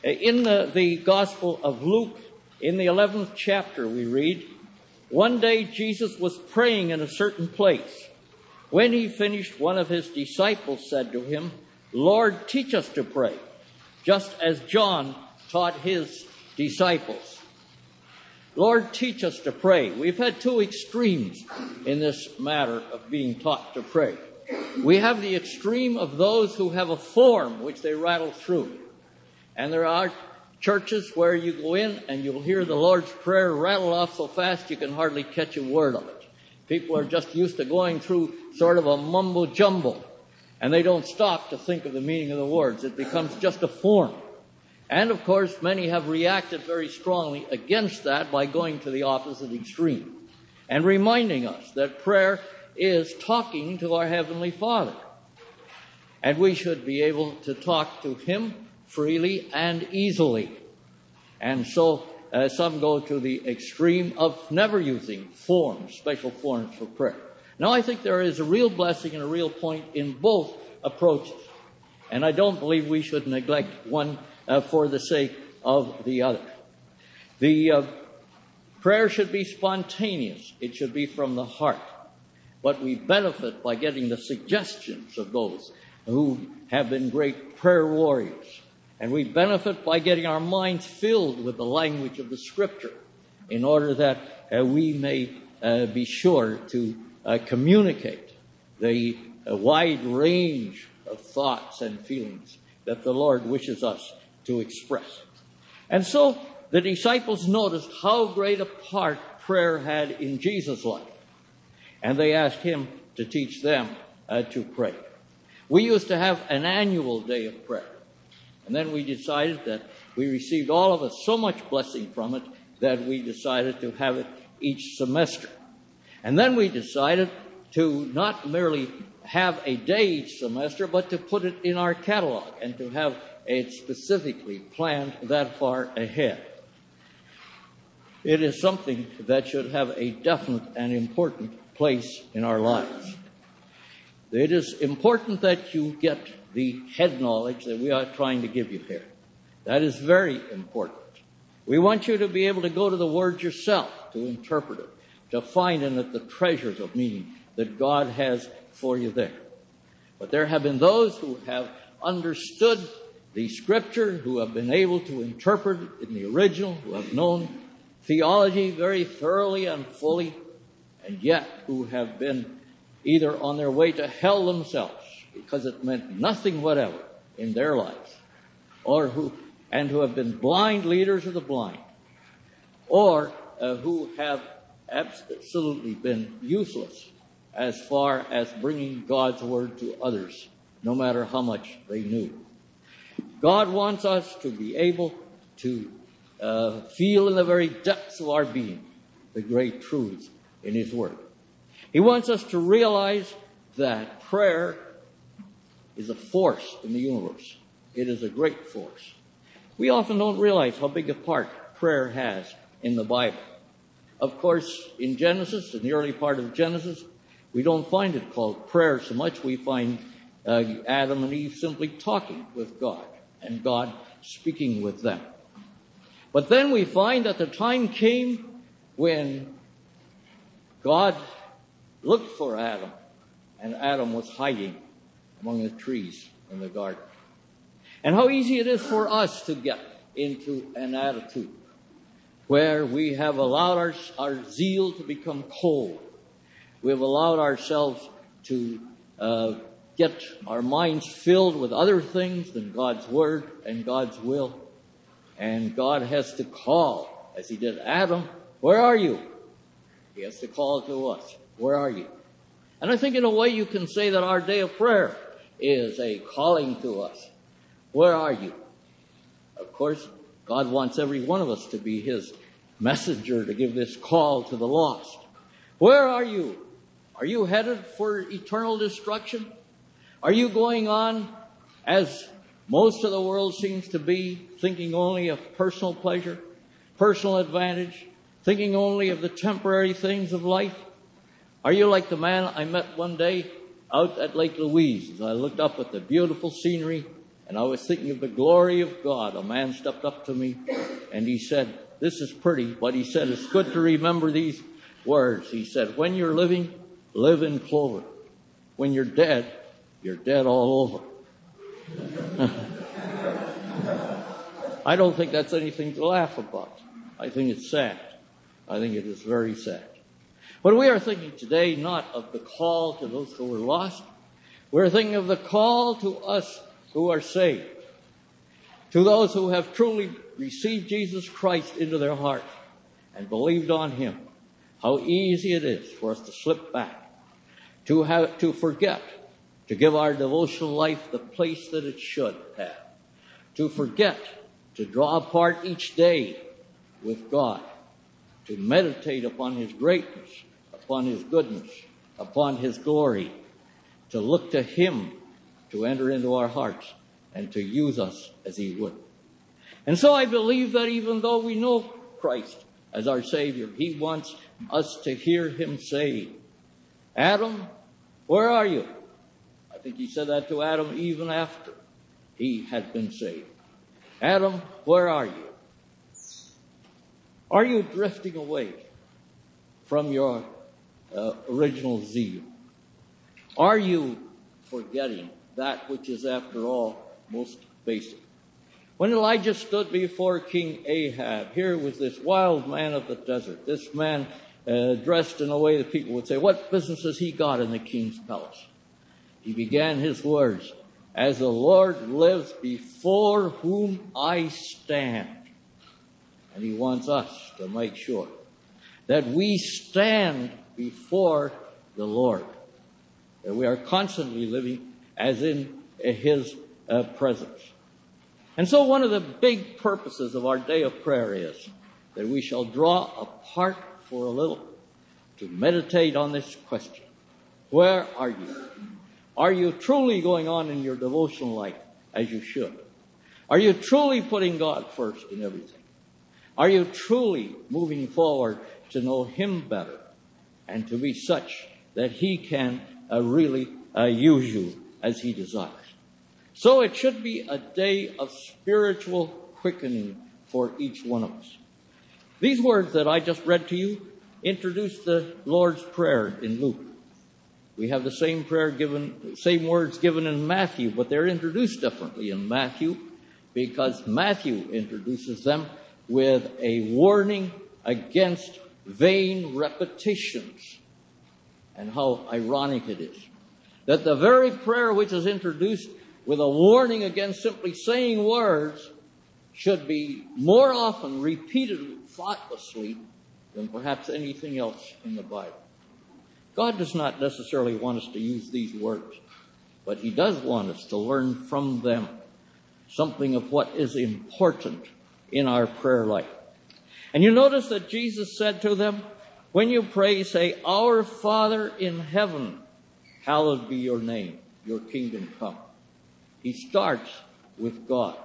In the Gospel of Luke, in the 11th chapter, we read, "One day Jesus was praying in a certain place. When he finished, one of his disciples said to him, 'Lord, teach us to pray, just as John taught his disciples.'" Lord, teach us to pray. We've had two extremes in this matter of being taught to pray. We have the extreme of those who have a form which they rattle through. And there are churches where you go in and you'll hear the Lord's Prayer rattle off so fast you can hardly catch a word of it. People are just used to going through sort of a mumbo-jumbo, and they don't stop to think of the meaning of the words. It becomes just a form. And, of course, many have reacted very strongly against that by going to the opposite extreme and reminding us that prayer is talking to our Heavenly Father. And we should be able to talk to Him freely and easily. And so some go to the extreme of never using forms, special forms for prayer. Now, I think there is a real blessing and a real point in both approaches. And I don't believe we should neglect one for the sake of the other. The prayer should be spontaneous. It should be from the heart. But we benefit by getting the suggestions of those who have been great prayer warriors. And we benefit by getting our minds filled with the language of the Scripture in order that we may be sure to communicate the wide range of thoughts and feelings that the Lord wishes us to express. And so the disciples noticed how great a part prayer had in Jesus' life. And they asked him to teach them to pray. We used to have an annual day of prayer. And then we decided that we received all of us so much blessing from it that we decided to have it each semester. And then we decided to not merely have a day each semester, but to put it in our catalog and to have it specifically planned that far ahead. It is something that should have a definite and important place in our lives. It is important that you get the head knowledge that we are trying to give you here. That is very important. We want you to be able to go to the Word yourself, to interpret it, to find in it the treasures of meaning that God has for you there. But there have been those who have understood the Scripture, who have been able to interpret it in the original, who have known theology very thoroughly and fully, and yet who have been either on their way to hell themselves because it meant nothing whatever in their lives, or who have been blind leaders of the blind, or who have absolutely been useless as far as bringing God's Word to others, no matter how much they knew. God wants us to be able to feel in the very depths of our being the great truths in His Word. He wants us to realize that prayer is a force in the universe. It is a great force. We often don't realize how big a part prayer has in the Bible. Of course, in Genesis, in the early part of Genesis, we don't find it called prayer so much. We find Adam and Eve simply talking with God and God speaking with them. But then we find that the time came when God looked for Adam, and Adam was hiding among the trees in the garden. And how easy it is for us to get into an attitude where we have allowed our zeal to become cold. We have allowed ourselves to get our minds filled with other things than God's Word and God's will. And God has to call, as He did Adam, "Where are you?" He has to call to us, "Where are you?" And I think in a way you can say that our day of prayer is a calling to us. Where are you? Of course, God wants every one of us to be His messenger to give this call to the lost. Where are you? Are you headed for eternal destruction? Are you going on, as most of the world seems to be, thinking only of personal pleasure, personal advantage, thinking only of the temporary things of life? Are you like the man I met one day out at Lake Louise as I looked up at the beautiful scenery and I was thinking of the glory of God. A man stepped up to me and he said, this is pretty, but he said, it's good to remember these words. He said, when you're living, live in clover. When you're dead all over. I don't think that's anything to laugh about. I think it's sad. I think it is very sad. But we are thinking today not of the call to those who are lost. We're thinking of the call to us who are saved. To those who have truly received Jesus Christ into their heart and believed on Him. How easy it is for us to slip back, to forget, to give our devotional life the place that it should have, to forget, to draw apart each day with God, to meditate upon His greatness, upon His goodness, upon His glory, to look to Him to enter into our hearts and to use us as He would. And so I believe that even though we know Christ as our Savior, He wants us to hear Him say, Adam, where are you? I think He said that to Adam even after he had been saved. Adam, where are you? Are you drifting away from your original zeal? Are you forgetting that which is, after all, most basic? When Elijah stood before King Ahab, here was this wild man of the desert, this man dressed in a way that people would say, what business has he got in the king's palace? He began his words, as the Lord lives before whom I stand. And He wants us to make sure that we stand before the Lord, that we are constantly living as in His presence. And so one of the big purposes of our day of prayer is that we shall draw apart for a little to meditate on this question. Where are you? Are you truly going on in your devotional life as you should? Are you truly putting God first in everything? Are you truly moving forward to know Him better and to be such that He can really use you as He desires? So it should be a day of spiritual quickening for each one of us. These words that I just read to you introduce the Lord's Prayer in Luke. We have the same same words given in Matthew, but they're introduced differently in Matthew because Matthew introduces them with a warning against vain repetitions. And how ironic it is that the very prayer which is introduced with a warning against simply saying words should be more often repeated thoughtlessly than perhaps anything else in the Bible. God does not necessarily want us to use these words, but He does want us to learn from them something of what is important in our prayer life. And you notice that Jesus said to them, when you pray, say, Our Father in heaven, hallowed be your name, your kingdom come. He starts with God.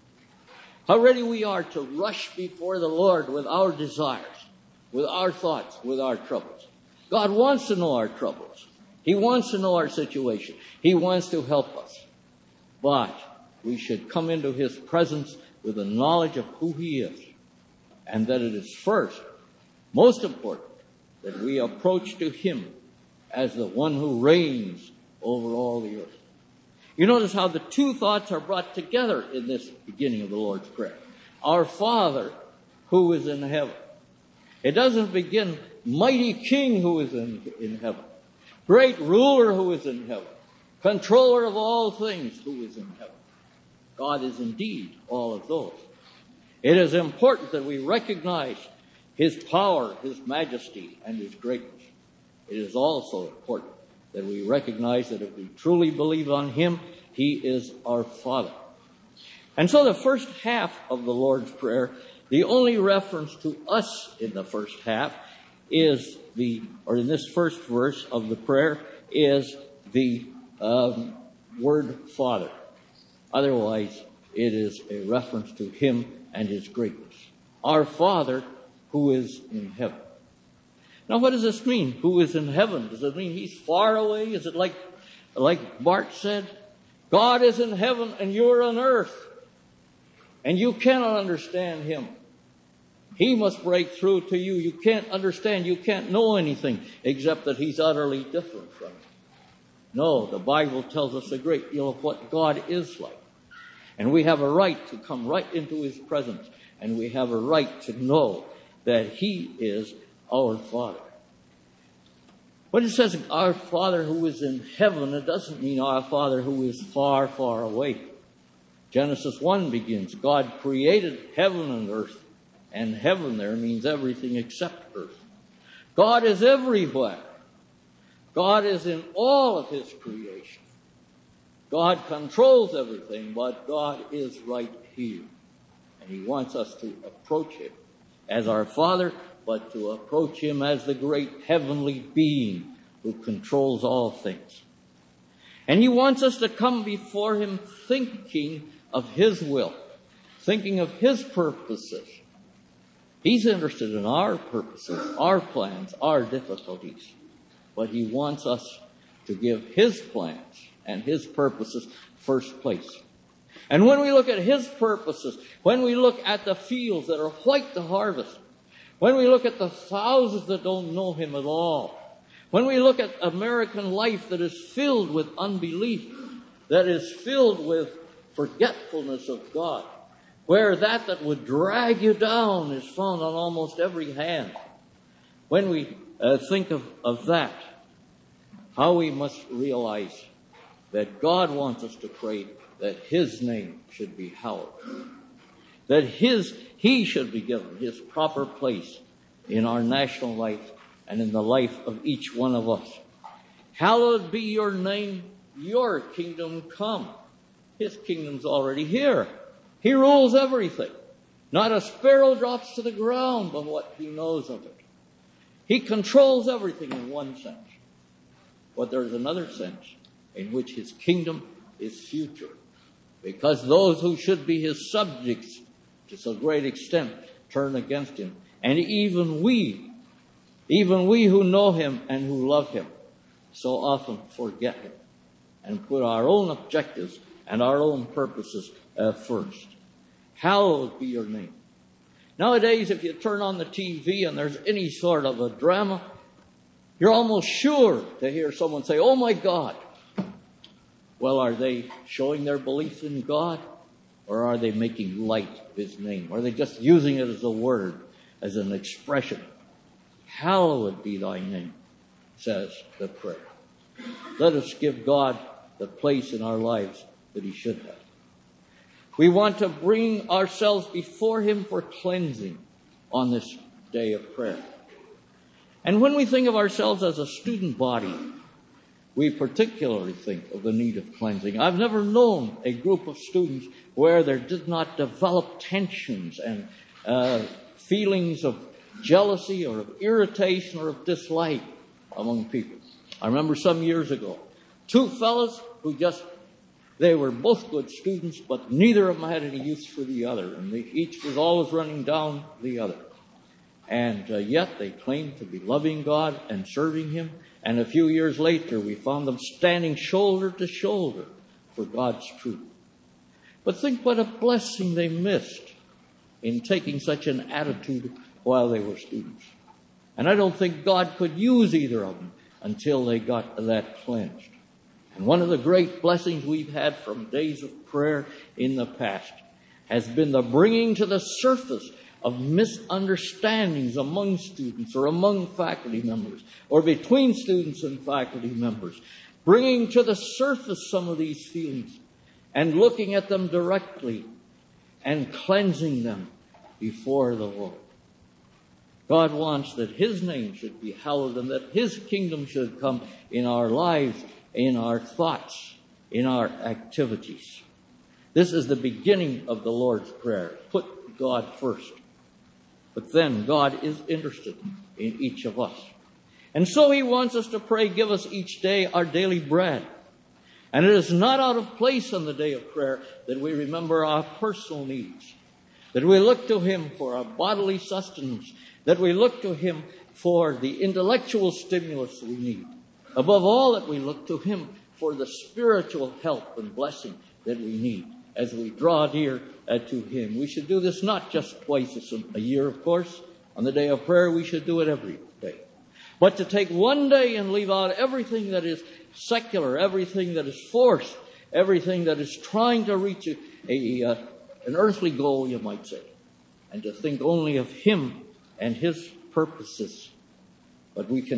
How ready we are to rush before the Lord with our desires, with our thoughts, with our troubles. God wants to know our troubles. He wants to know our situation. He wants to help us. But we should come into His presence with a knowledge of who He is. And that it is first, most important, that we approach to Him as the one who reigns over all the earth. You notice how the two thoughts are brought together in this beginning of the Lord's Prayer. Our Father who is in heaven. It doesn't begin, mighty King who is in heaven. Great ruler who is in heaven. Controller of all things who is in heaven. God is indeed all of those. It is important that we recognize His power, His majesty, and His greatness. It is also important that we recognize that if we truly believe on Him, He is our Father. And so the first half of the Lord's Prayer, the only reference to us in the first half is in this first verse of the prayer is the word Father. Otherwise, it is a reference to Him and His greatness. Our Father who is in heaven. Now, what does this mean? Who is in heaven? Does it mean He's far away? Is it like Bart said? God is in heaven and you're on earth. And you cannot understand Him. He must break through to you. You can't understand. You can't know anything except that He's utterly different from you. No, the Bible tells us a great deal of what God is like. And we have a right to come right into His presence. And we have a right to know that He is our Father. When it says our Father who is in heaven, it doesn't mean our Father who is far, far away. Genesis 1 begins, God created heaven and earth. And heaven there means everything except earth. God is everywhere. God is in all of His creation. God controls everything, but God is right here. And He wants us to approach Him as our Father, but to approach Him as the great heavenly being who controls all things. And He wants us to come before Him thinking of His will, thinking of His purposes. He's interested in our purposes, our plans, our difficulties. But He wants us to give His plans and His purposes first place. And when we look at His purposes, when we look at the fields that are white to harvest, when we look at the thousands that don't know Him at all, when we look at American life that is filled with unbelief, that is filled with forgetfulness of God, where that would drag you down is found on almost every hand. When we think of that, how we must realize that God wants us to pray that His name should be hallowed, that He should be given His proper place in our national life and in the life of each one of us. Hallowed be your name, your kingdom come. His kingdom's already here. He rules everything. Not a sparrow drops to the ground but what He knows of it. He controls everything in one sense. But there's another sense in which His kingdom is future. Because those who should be His subjects to so great extent turn against Him. And even we who know Him and who love Him, so often forget Him and put our own objectives and our own purposes first. Hallowed be your name. Nowadays, if you turn on the TV and there's any sort of a drama, you're almost sure to hear someone say, "Oh my God." Well, are they showing their belief in God? Or are they making light of His name? Are they just using it as a word, as an expression? Hallowed be thy name, says the prayer. Let us give God the place in our lives that He should have. We want to bring ourselves before Him for cleansing on this day of prayer. And when we think of ourselves as a student body, we particularly think of the need of cleansing. I've never known a group of students where there did not develop tensions and feelings of jealousy or of irritation or of dislike among people. I remember some years ago, two fellows who they were both good students, but neither of them had any use for the other, and each was always running down the other. And yet they claimed to be loving God and serving Him. And a few years later, we found them standing shoulder to shoulder for God's truth. But think what a blessing they missed in taking such an attitude while they were students. And I don't think God could use either of them until they got that cleansed. And one of the great blessings we've had from days of prayer in the past has been the bringing to the surface of misunderstandings among students or among faculty members or between students and faculty members. Bringing to the surface some of these feelings and looking at them directly and cleansing them before the Lord. God wants that His name should be hallowed and that His kingdom should come in our lives, in our thoughts, in our activities. This is the beginning of the Lord's Prayer. Put God first. But then God is interested in each of us. And so He wants us to pray, give us each day our daily bread. And it is not out of place on the day of prayer that we remember our personal needs, that we look to Him for our bodily sustenance, that we look to Him for the intellectual stimulus we need. Above all, that we look to Him for the spiritual help and blessing that we need as we draw near to Him. We should do this not just twice a year, of course. On the day of prayer, we should do it every day. But to take one day and leave out everything that is secular, everything that is forced, everything that is trying to reach an earthly goal, you might say, and to think only of Him and His purposes. But we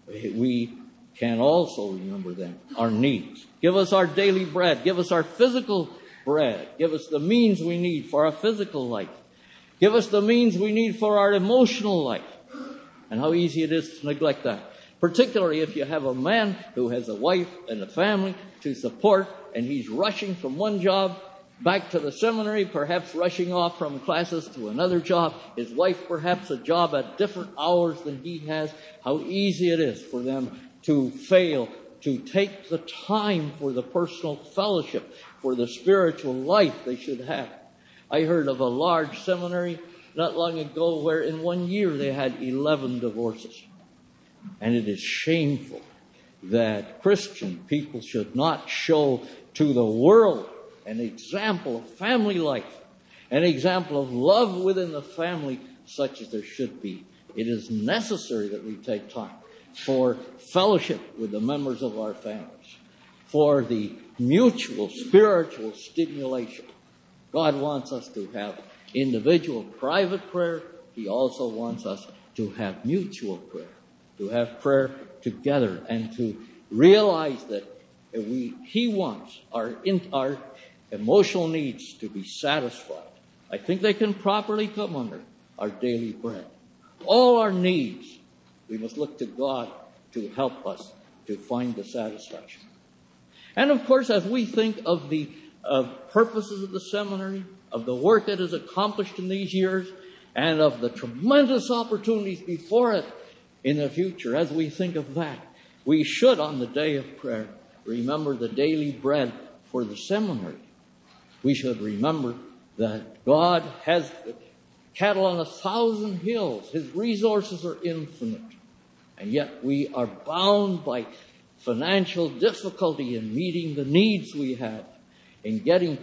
can also remember then our needs. Give us our daily bread. Give us our physical bread. Give us the means we need for our physical life. Give us the means we need for our emotional life. And how easy it is to neglect that. Particularly if you have a man who has a wife and a family to support, and he's rushing from one job back to the seminary, perhaps rushing off from classes to another job. His wife perhaps a job at different hours than he has. How easy it is for them to fail to take the time for the personal fellowship, for the spiritual life they should have. I heard of a large seminary not long ago where in 1 year they had 11 divorces. And it is shameful that Christian people should not show to the world an example of family life, an example of love within the family such as there should be. It is necessary that we take time for fellowship with the members of our families, for the mutual spiritual stimulation. God wants us to have individual private prayer. He also wants us to have mutual prayer, to have prayer together, and to realize that He wants our emotional needs to be satisfied. I think they can properly come under our daily bread. All our needs, we must look to God to help us to find the satisfaction. And of course, as we think of the purposes of the seminary, of the work that is accomplished in these years, and of the tremendous opportunities before it in the future, as we think of that, we should, on the day of prayer, remember the daily bread for the seminary. We should remember that God has cattle on 1,000 hills. His resources are infinite. And yet we are bound by financial difficulty in meeting the needs we have, in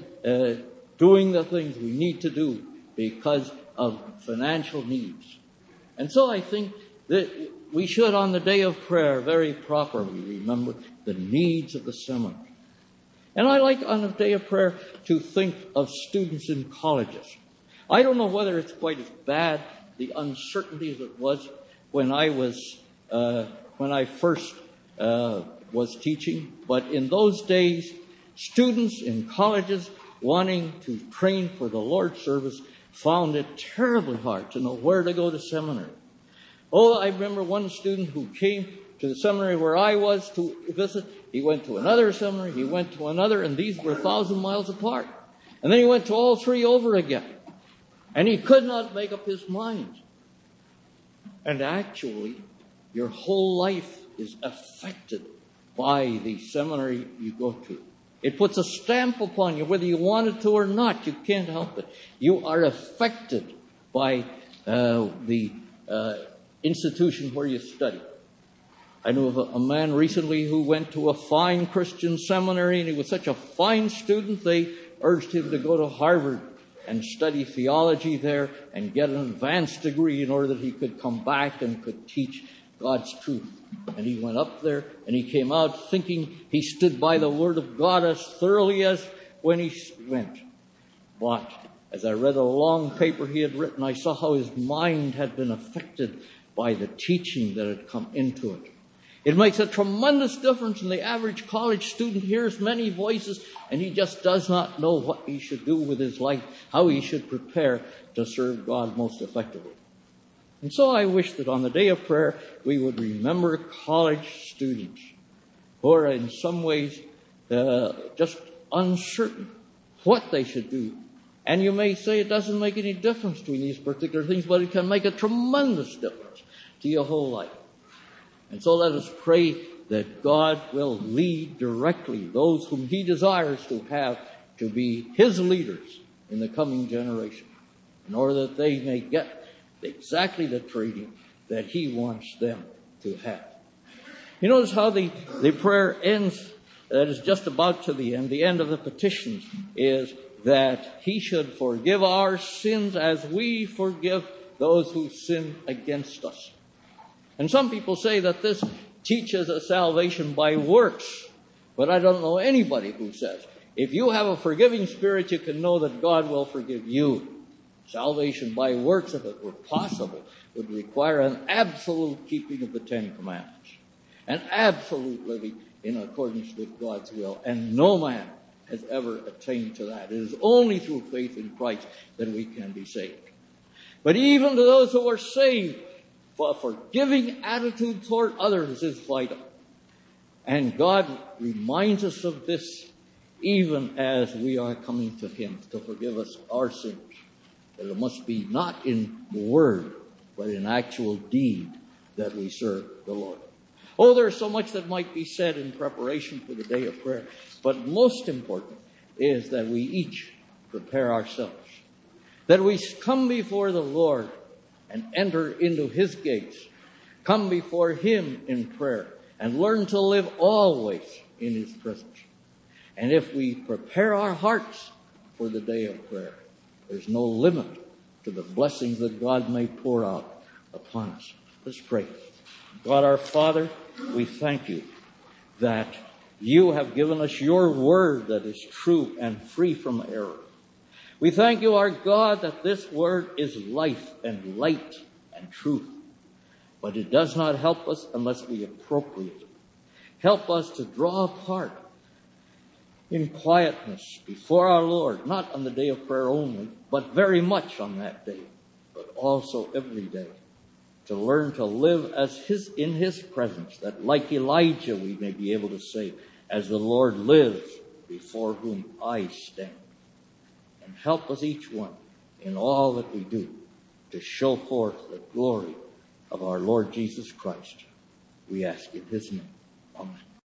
doing the things we need to do because of financial needs. And so I think that we should, on the day of prayer, very properly remember the needs of the seminary. And I like, on the day of prayer, to think of students in colleges. I don't know whether it's quite as bad, the uncertainty as it was when I first was teaching. But in those days, students in colleges wanting to train for the Lord's service found it terribly hard to know where to go to seminary. Oh, I remember one student who came to the seminary where I was to visit. He went to another seminary, he went to another, and these were 1,000 miles apart. And then he went to all three over again. And he could not make up his mind. And actually, your whole life is affected by the seminary you go to. It puts a stamp upon you, whether you want it to or not. You can't help it. You are affected by the institution where you study. I knew of a man recently who went to a fine Christian seminary, and he was such a fine student, they urged him to go to Harvard and study theology there and get an advanced degree in order that he could come back and could teach God's truth. And he went up there, and he came out thinking he stood by the Word of God as thoroughly as when he went. But as I read a long paper he had written, I saw how his mind had been affected by the teaching that had come into it. It makes a tremendous difference, and the average college student hears many voices, and he just does not know what he should do with his life, how he should prepare to serve God most effectively. And so I wish that on the day of prayer, we would remember college students who are in some ways just uncertain what they should do. And you may say it doesn't make any difference between these particular things, but it can make a tremendous difference to your whole life. And so let us pray that God will lead directly those whom He desires to have to be His leaders in the coming generation, in order that they may get exactly the training that He wants them to have. You notice how the prayer ends that is just about to the end of the petitions, is that he should forgive our sins as we forgive those who sin against us. And some people say that this teaches a salvation by works, but I don't know anybody who says, if you have a forgiving spirit, you can know that God will forgive you. Salvation by works, if it were possible, would require an absolute keeping of the Ten Commandments, an absolute living in accordance with God's will, and no man has ever attained to that. It is only through faith in Christ that we can be saved. But even to those who are saved, a forgiving attitude toward others is vital. And God reminds us of this even as we are coming to him to forgive us our sins. That it must be not in word, but in actual deed that we serve the Lord. Oh, there's so much that might be said in preparation for the day of prayer. But most important is that we each prepare ourselves. That we come before the Lord and enter into his gates. Come before him in prayer and learn to live always in his presence. And if we prepare our hearts for the day of prayer, there's no limit to the blessings that God may pour out upon us. Let's pray. God our Father, we thank you that you have given us your word that is true and free from error. We thank you, our God, that this word is life and light and truth. But it does not help us unless we appropriate it. Help us to draw apart in quietness before our Lord, not on the day of prayer only, but very much on that day, but also every day, to learn to live as in his presence, that like Elijah we may be able to say, as the Lord lives before whom I stand. And help us each one in all that we do to show forth the glory of our Lord Jesus Christ. We ask in his name. Amen.